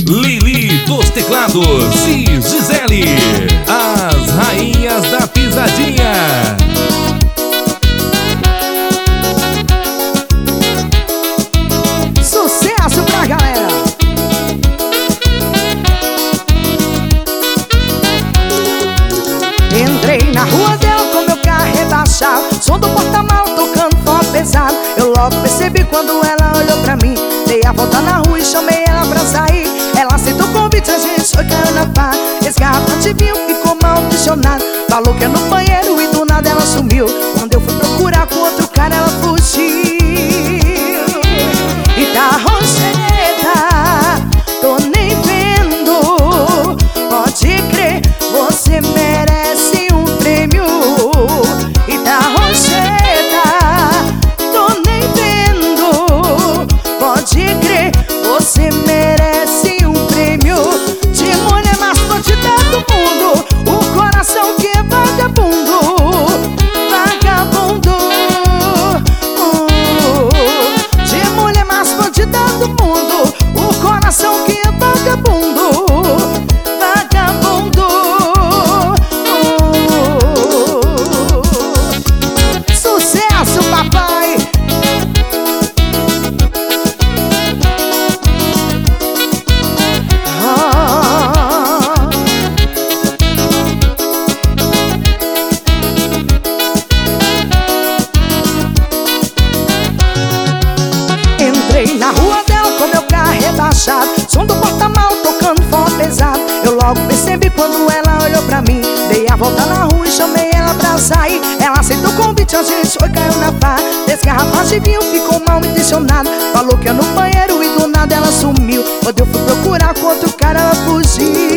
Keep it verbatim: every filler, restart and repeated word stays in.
Lili dos teclados e Gisele, as rainhas da pisadinha. Sucesso pra galera. Entrei na rua dela com meu carro rebaixado, som do porta-malas tocando forró pesado. Eu logo percebi quando ela olhou pra mim. Dei a volta na rua e chamei ela pra sair. Ela aceitou o convite, a gente foi, caiu na pá. Esse garrafante vinho ficou mal apaixonado. Falou que ia no banheiro e do nada ela sumiu. Quando eu fui procurar com outro cara, ela fugiu. E tá rocheta, tô nem vendo. Pode crer, você merece um prêmio. E tá rocheta, tô nem vendo. Pode crer, você merece um prêmio. De mulher mais bandida do mundo, o coração que é vagabundo. Vagabundo. uh. De mulher mais bandida do mundo, o coração que é vagabundo. Vagabundo. uh. Sucesso, papai. Entrei na rua dela com meu carro rebaixado, som do porta-malas tocando forró pesado. Eu logo percebi quando ela olhou pra mim. Dei a volta na rua e chamei ela pra sair. Ela aceitou o convite, a gente foi, caiu na pá. Desse garrafante de vinho ficou mal intencionado. Falou que ia no banheiro e do nada ela sumiu. Quando eu fui procurar com outro cara, ela fugiu.